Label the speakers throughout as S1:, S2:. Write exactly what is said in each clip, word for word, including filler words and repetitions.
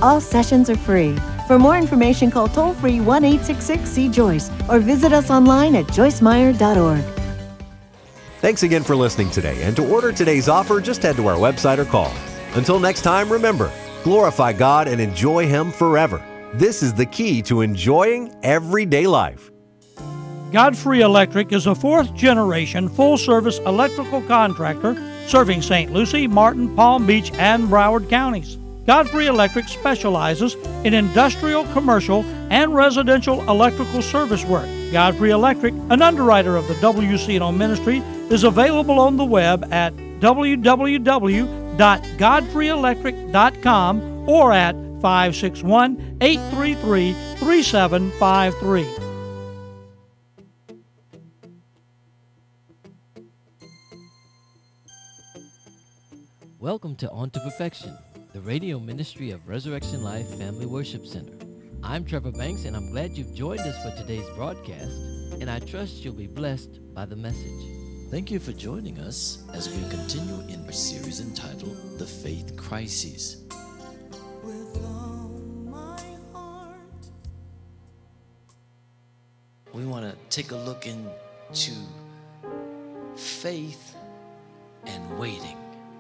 S1: All sessions are free. For more information, call toll-free one eight six six C Joyce or visit us online at joyce meyer dot org.
S2: Thanks again for listening today. And to order today's offer, just head to our website or call. Until next time, remember, glorify God and enjoy Him forever. This is the key to enjoying everyday life.
S3: Godfrey Electric is a fourth-generation full-service electrical contractor serving Saint Lucie, Martin, Palm Beach, and Broward counties. Godfrey Electric specializes in industrial, commercial, and residential electrical service work. Godfrey Electric, an underwriter of the W C N O Ministry, is available on the web at w w w dot godfrey electric dot com or at five six one, eight three three, three seven five three.
S4: Welcome to On to Perfection, the radio ministry of Resurrection Life Family Worship Center. I'm Trevor Banks, and I'm glad you've joined us for today's broadcast, and I trust you'll be blessed by the message.
S5: Thank you for joining us as we continue in our series entitled The Faith Crisis.
S6: With all my heart.
S5: We want to take a look into faith and waiting.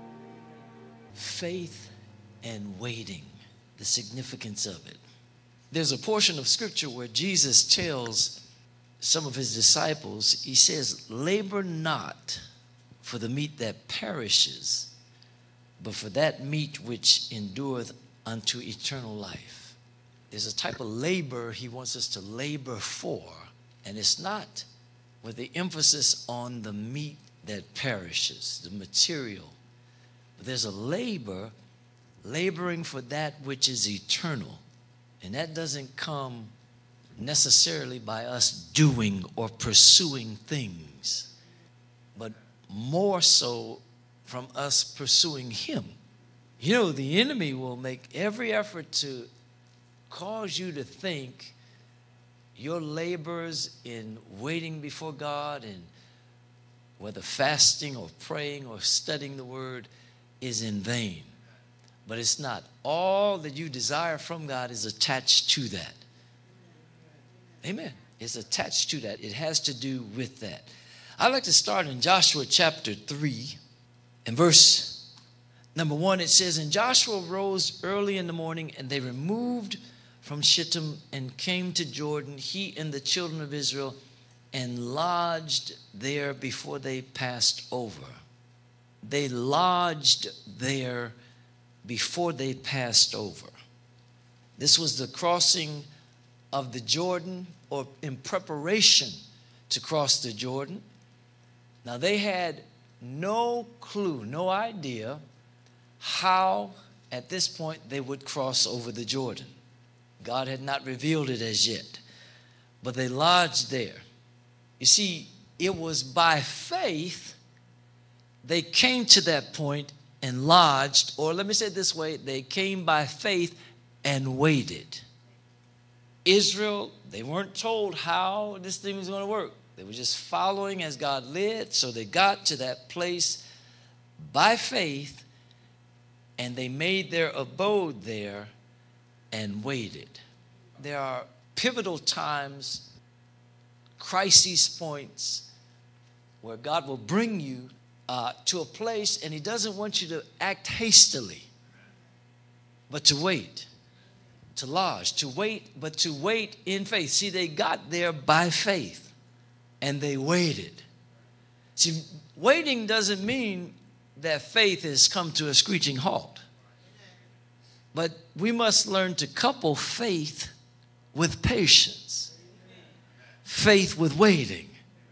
S5: Faith and waiting, the significance of it. There's a portion of scripture where Jesus tells some of his disciples, he says, labor not for the meat that perishes, but for that meat which endureth unto eternal life. There's a type of labor he wants us to labor for, and it's not with the emphasis on the meat that perishes, the material. But there's a labor, laboring for that which is eternal. And that doesn't come necessarily by us doing or pursuing things, but more so from us pursuing Him. You know, the enemy will make every effort to cause you to think your labors in waiting before God, and whether fasting or praying or studying the Word, is in vain. But it's not. All that you desire from God is attached to that. Amen. It's attached to that. It has to do with that. I'd like to start in Joshua chapter three. In verse number one, it says, and Joshua rose early in the morning, and they removed from Shittim and came to Jordan, he and the children of Israel, and lodged there before they passed over. They lodged there before they passed over. This was the crossing of the Jordan, or in preparation to cross the Jordan. Now they had no clue, no idea how at this point they would cross over the Jordan. God had not revealed it as yet, but they lodged there. You see, it was by faith they came to that point and lodged, or let me say it this way, they came by faith and waited. Israel, they weren't told how this thing was going to work. They were just following as God led. So they got to that place by faith, and they made their abode there and waited. There are pivotal times, crisis points, where God will bring you uh, to a place, and He doesn't want you to act hastily, but to wait. To lodge, to wait, but to wait in faith. See, they got there by faith, and they waited. See, waiting doesn't mean that faith has come to a screeching halt. But we must learn to couple faith with patience, faith with waiting.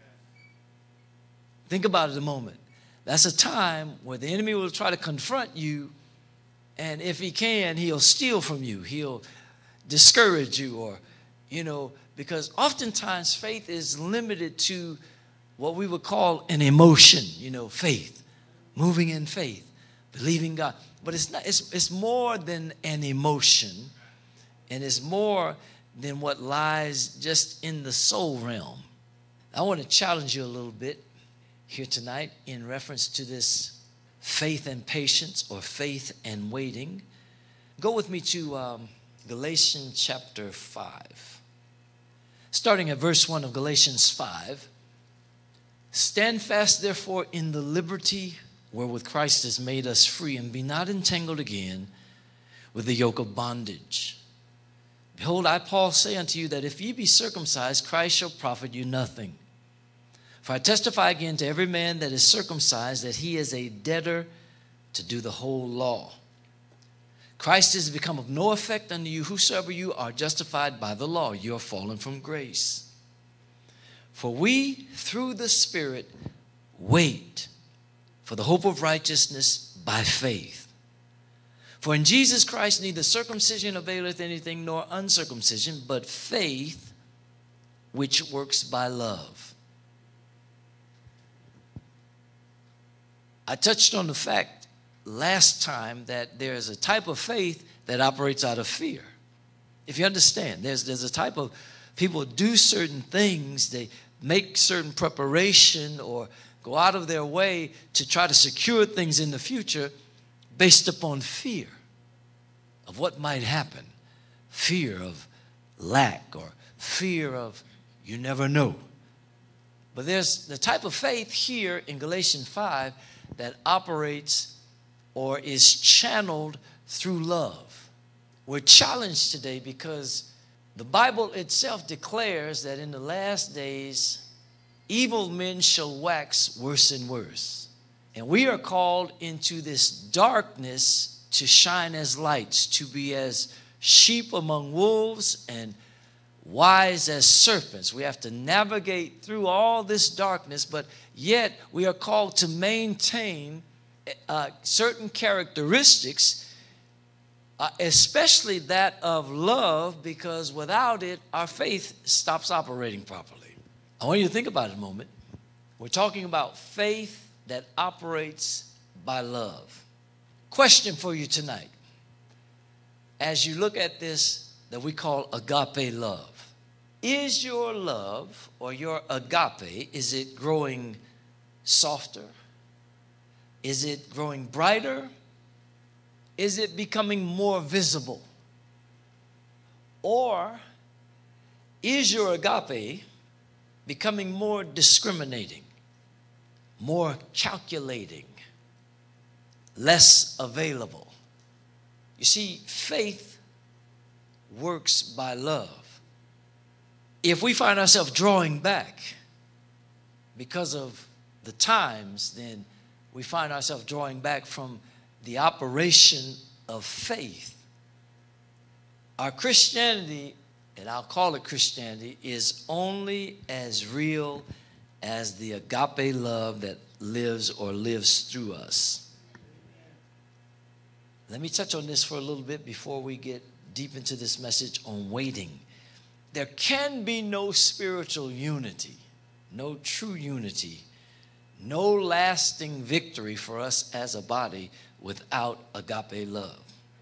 S5: Think about it a moment. That's a time where the enemy will try to confront you, and if he can, he'll steal from you. He'll discourage you, or, you know, because oftentimes faith is limited to what we would call an emotion, you know, faith, moving in faith, believing God. But it's not, it's, it's more than an emotion, and it's more than what lies just in the soul realm. I want to challenge you a little bit here tonight in reference to this faith and patience, or faith and waiting. Go with me to um, Galatians chapter five. Starting at verse one of Galatians five. Stand fast, therefore, in the liberty wherewith Christ has made us free, and be not entangled again with the yoke of bondage. Behold, I, Paul, say unto you that if ye be circumcised, Christ shall profit you nothing. For I testify again to every man that is circumcised that he is a debtor to do the whole law. Christ is become of no effect unto you, whosoever you are justified by the law. You are fallen from grace. For we, through the Spirit, wait for the hope of righteousness by faith. For in Jesus Christ neither circumcision availeth anything, nor uncircumcision, but faith which works by love. I touched on the fact last time that there is a type of faith that operates out of fear. If you understand, there's, there's a type of people do certain things, they make certain preparation or go out of their way to try to secure things in the future based upon fear of what might happen, fear of lack or fear of you never know. But there's the type of faith here in Galatians five that operates or is channeled through love. We're challenged today because the Bible itself declares that in the last days, evil men shall wax worse and worse. And we are called into this darkness to shine as lights, to be as sheep among wolves and wise as serpents. We have to navigate through all this darkness, but yet we are called to maintain uh, certain characteristics, uh, especially that of love, because without it, our faith stops operating properly. I want you to think about it a moment. We're talking about faith that operates by love. Question for you tonight. As you look at this that we call agape love, is your love or your agape, is it growing softer? Is it growing brighter? Is it becoming more visible? Or is your agape becoming more discriminating, more calculating, less available? You see, faith works by love. If we find ourselves drawing back because of the times, then we find ourselves drawing back from the operation of faith. Our Christianity, and I'll call it Christianity, is only as real as the agape love that lives or lives through us. Let me touch on this for a little bit before we get deep into this message on waiting. There can be no spiritual unity, no true unity, no lasting victory for us as a body without agape love.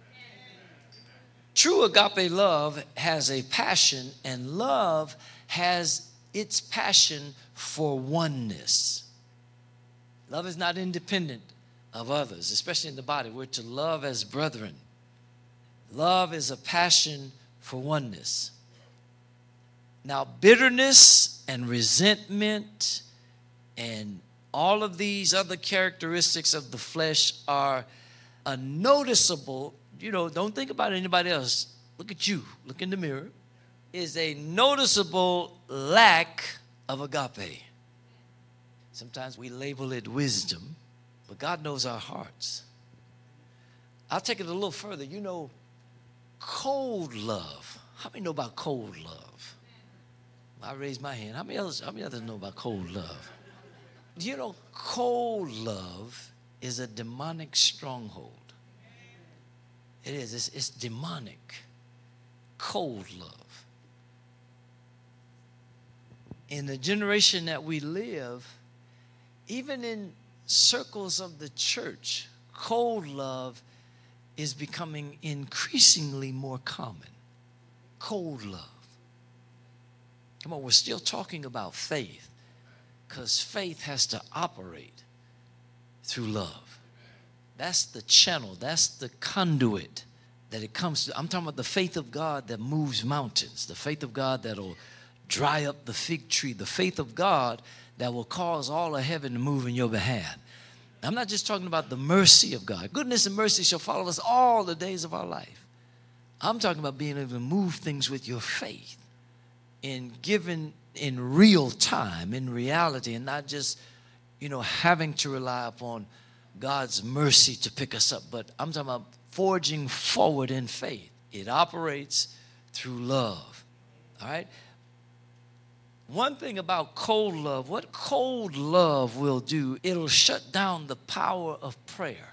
S5: True agape love has a passion, and love has its passion for oneness. Love is not independent of others, especially in the body. We're to love as brethren. Love is a passion for oneness. Now, bitterness and resentment and all of these other characteristics of the flesh are a noticeable, you know, don't think about anybody else. Look at you. Look in the mirror. Is a noticeable lack of agape. Sometimes we label it wisdom, but God knows our hearts. I'll take it a little further. You know, cold love. How many know about cold love? I raised my hand. How many others, how many others know about cold love? You know, cold love is a demonic stronghold. It is. It's, it's demonic. Cold love. In the generation that we live, even in circles of the church, cold love is becoming increasingly more common. Cold love. Come on, we're still talking about faith, because faith has to operate through love. That's the channel, that's the conduit that it comes to. I'm talking about the faith of God that moves mountains, the faith of God that'll dry up the fig tree, the faith of God that will cause all of heaven to move in your behalf. I'm not just talking about the mercy of God. Goodness and mercy shall follow us all the days of our life. I'm talking about being able to move things with your faith in giving in real time, in reality, and not just, you know, having to rely upon God's mercy to pick us up. But I'm talking about forging forward in faith. It operates through love. All right? One thing about cold love, what cold love will do, it'll shut down the power of prayer.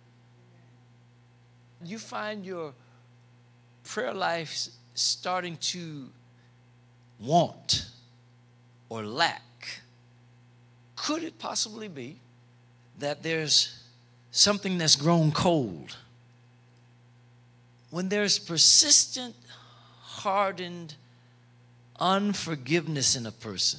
S5: You find your prayer life starting to want or lack. Could it possibly be that there's something that's grown cold? When there's persistent, hardened unforgiveness in a person,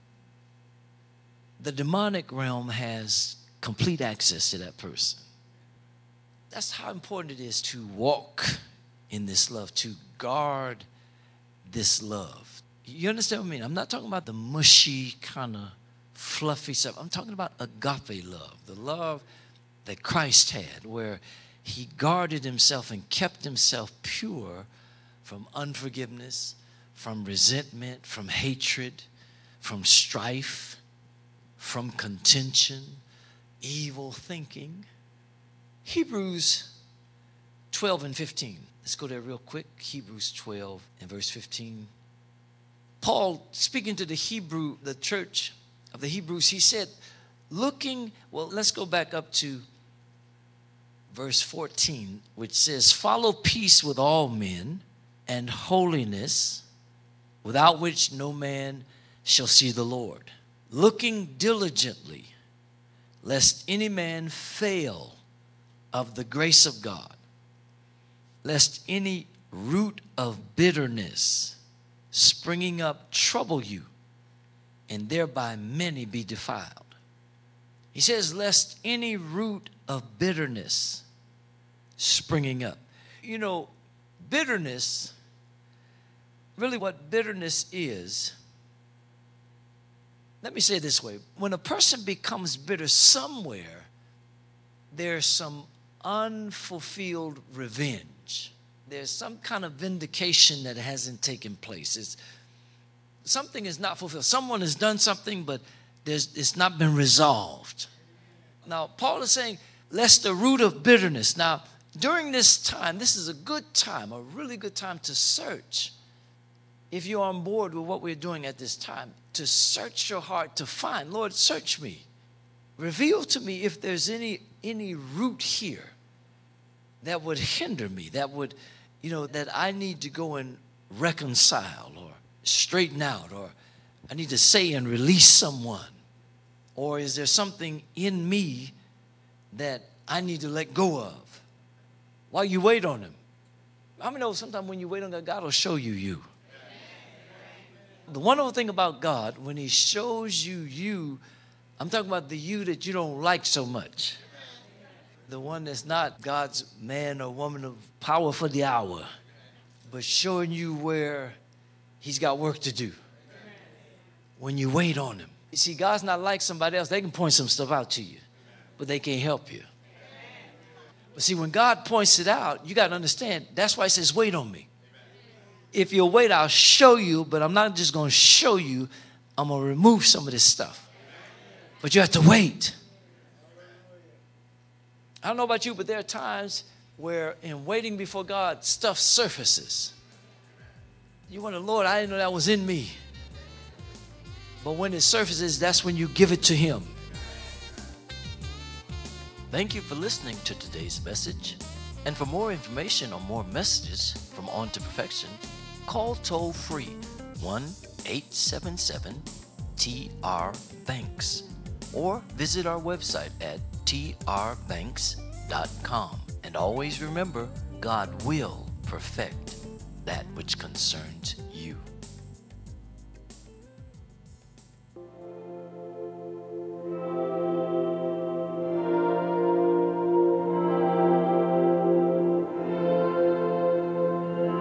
S5: the demonic realm has complete access to that person. That's how important it is to walk in this love, to guard this love. You understand what I mean? I'm not talking about the mushy kind of fluffy stuff. I'm talking about agape love, the love that Christ had, where he guarded himself and kept himself pure from unforgiveness, from resentment, from hatred, from strife, from contention, evil thinking. Hebrews twelve and fifteen. Let's go there real quick. Hebrews twelve and verse fifteen. Paul, speaking to the Hebrew, the church of the Hebrews, he said, looking, well, let's go back up to verse fourteen, which says, follow peace with all men and holiness, without which no man shall see the Lord. Looking diligently, lest any man fail of the grace of God, lest any root of bitterness springing up trouble you, and thereby many be defiled. He says, lest any root of bitterness springing up. You know, bitterness, really what bitterness is, let me say it this way. When a person becomes bitter somewhere, there's some unfulfilled revenge. There's some kind of vindication that hasn't taken place. It's, something is not fulfilled. Someone has done something, but there's, it's not been resolved. Now, Paul is saying, lest the root of bitterness. Now, during this time, this is a good time, a really good time to search. If you're on board with what we're doing at this time, to search your heart to find, Lord, search me. Reveal to me if there's any, any root here that would hinder me, that would, you know, that I need to go and reconcile or straighten out, or I need to say and release someone. Or is there something in me that I need to let go of while you wait on him? How many know sometimes when you wait on God, God will show you you. The wonderful thing about God, when he shows you you, I'm talking about the you that you don't like so much. The one that's not God's man or woman of power for the hour, but showing you where he's got work to do when you wait on him. You see, God's not like somebody else. They can point some stuff out to you, but they can't help you. But see, when God points it out, you got to understand, that's why he says, wait on me. If you'll wait, I'll show you, but I'm not just going to show you. I'm going to remove some of this stuff. But you have to wait. I don't know about you, but there are times where in waiting before God, stuff surfaces. You wonder, Lord, I didn't know that was in me. But when it surfaces, that's when you give it to him.
S4: Thank you for listening to today's message. And for more information or more messages from On to Perfection, call toll free one eight seven seven T R Banks or visit our website at T R banks dot com. And always remember, God will perfect that which concerns you.